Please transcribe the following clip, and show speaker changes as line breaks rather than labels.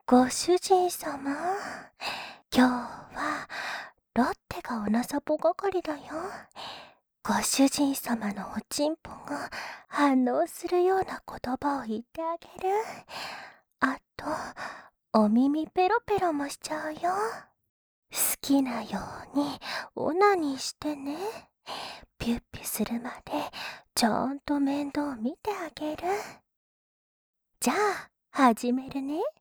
ご主人様、今日はロッテがおなさぽ係だよ。ご主人様のおちんぽが反応するような言葉を言ってあげる。あと、お耳ペロペロもしちゃうよ。好きなようにオナニーしてね。ピュッピュするまでちゃんと面倒見てあげる。じゃあ、始めるね。